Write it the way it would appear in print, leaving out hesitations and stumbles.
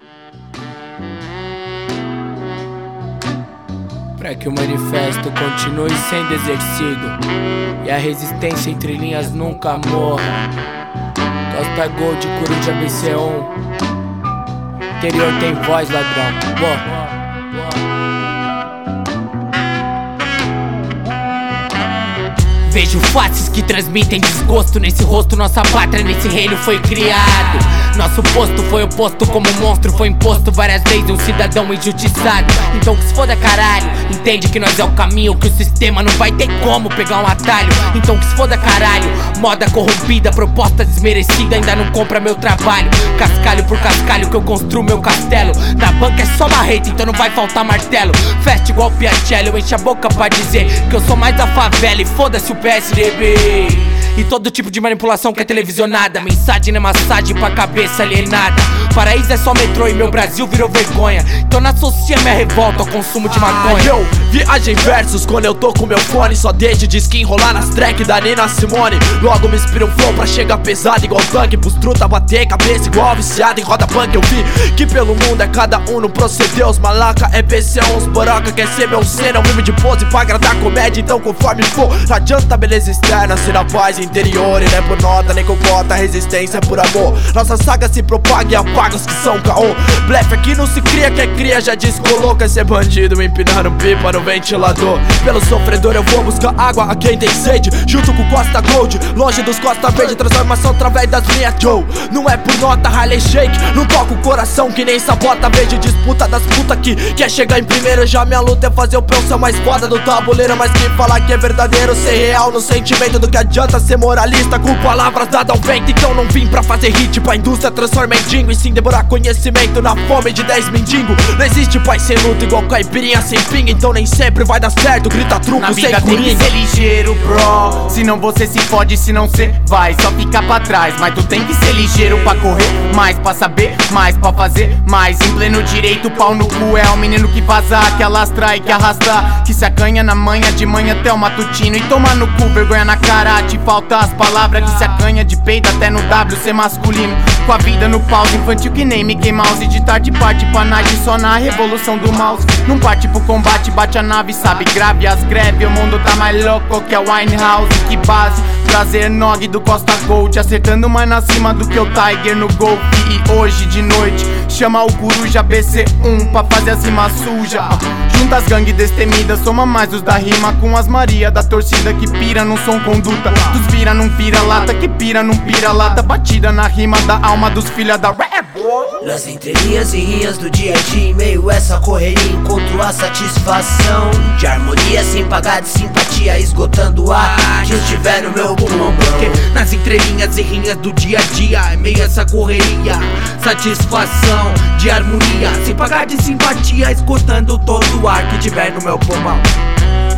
Pra que o manifesto continue sendo exercido e a resistência entre linhas nunca morra. Costa Gold, Coruja BC1. Interior tem voz, ladrão. Boa. Vejo faces que transmitem desgosto. Nesse rosto nossa pátria, nesse reino foi criado. Nosso posto foi oposto como um monstro. Foi imposto várias vezes um cidadão injustiçado. Então que se foda caralho, entende que nós é o caminho, que o sistema não vai ter como pegar um atalho. Então que se foda caralho, moda corrompida, proposta desmerecida, ainda não compra meu trabalho. Cascalho por cascalho que eu construo meu castelo. Na banca é só marreta, então não vai faltar martelo. Festa igual Piacelli, eu encho a boca pra dizer que eu sou mais da favela e foda-se o PSDB. E todo tipo de manipulação que é televisionada. Mensagem não é massagem pra cabeça alienada. Paraíso é só metrô e meu Brasil virou vergonha. Então não associa minha revolta ao consumo de maconha. Eu viagem versus quando eu tô com meu fone. Só deixo de skin rolar nas tracks da Nina Simone. Logo me inspira um flow pra chegar pesado igual tanque. Pros truta bater cabeça igual viciado em roda punk. Eu vi que pelo mundo é cada um não procedeu. Os malaca é BC1, os boroca quer ser meu cena. Eu vivo de pose pra agradar comédia, então conforme for. Não adianta beleza externa, ser na paz interior. E não é por nota nem com cota, resistência é por amor. Nossa saga se propaga e apaga os que são caô. Blefe aqui não se cria, quem cria já descolou. Quer ser bandido me empinando pipa no ventilador. Pelo sofredor eu vou buscar água a quem tem sede. Junto com Costa Gold, longe dos Costa Verde. Transformação através das minhas Joe. Não é por nota, Harley Shake. Não toca o coração que nem sabota. Vejo disputa das puta que quer chegar em primeiro. Já minha luta é fazer o peão ser mais foda do tabuleiro. Mas que falar que é verdadeiro, ser real no sentimento. Do que adianta ser moralista com palavras dadas ao vento. Então não vim pra fazer hit pra indústria transformar em dingo, e sim devorar conhecimento na fome de 10 mendigo. Não existe pai sem luta igual caipirinha sem pinga. Então nem sempre vai dar certo, grita truco sem coringa. Tem que ser ligeiro, bro, senão você se fode, senão cê vai só ficar pra trás. Mas tu tem que ser ligeiro pra correr mais, pra saber mais, pra fazer mais. Em pleno direito, pau no cu é o menino que vaza, que alastra e que arrasta, que se acanha na manhã, de manhã até o matutino. E toma no cu, vergonha na cara, te falta as palavras. Que se acanha de peito até no W ser masculino. Com a vida no pause, infantil que nem Mickey Mouse. De tarde parte pra night, só na revolução do mouse. Não parte pro combate, bate a nave, sabe grave as greves. O mundo tá mais louco que a Winehouse. Que base, prazer nog do Costa Gold. Acertando mais na cima do que o Tiger no Golf. E hoje de noite, chama o Coruja BC1 pra fazer as rimas sujas. Junta as gangues destemidas, soma mais os da rima. Com as Maria da torcida que pira não som conduta. Dos vira não pira lata, que pira não pira lata. Batida na rima da alma dos filha da rap. Nas entrelinhas e rias do dia a dia, em meio a essa correria, encontro a satisfação de harmonia sem pagar de simpatia, esgotando o ar que estiver no meu pulmão. Porque nas entrelinhas e rias do dia a dia, em meio a essa correria, satisfação de harmonia sem pagar de simpatia, esgotando todo o ar que tiver no meu pulmão.